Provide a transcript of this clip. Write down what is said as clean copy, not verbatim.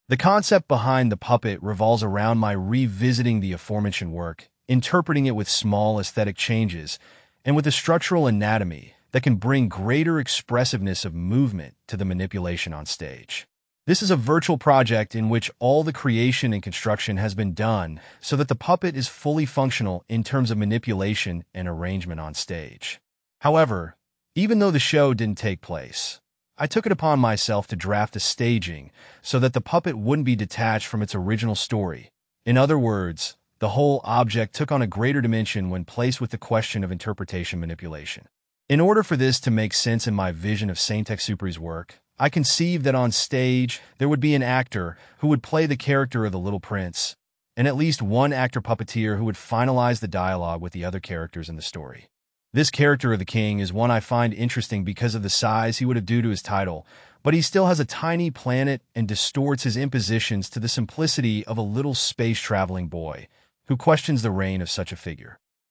The concept behind the puppet revolves around my revisiting the aforementioned work, interpreting it with small aesthetic changes, and with a structural anatomy that can bring greater expressiveness of movement to the manipulation on stage. This is a virtual project in which all the creation and construction has been done so that the puppet is fully functional in terms of manipulation and arrangement on stage. However, even though the show didn't take place, I took it upon myself to draft a staging so that the puppet wouldn't be detached from its original story. In other words, the whole object took on a greater dimension when placed with the question of interpretation manipulation. In order for this to make sense in my vision of Saint-Exupéry's work, I conceived that on stage there would be an actor who would play the character of the Little Prince, and at least one actor-puppeteer who would finalize the dialogue with the other characters in the story. This character of the king is one I find interesting because of the size he would have due to his title, but he still has a tiny planet and distorts his impositions to the simplicity of a little space-traveling boy who questions the reign of such a figure.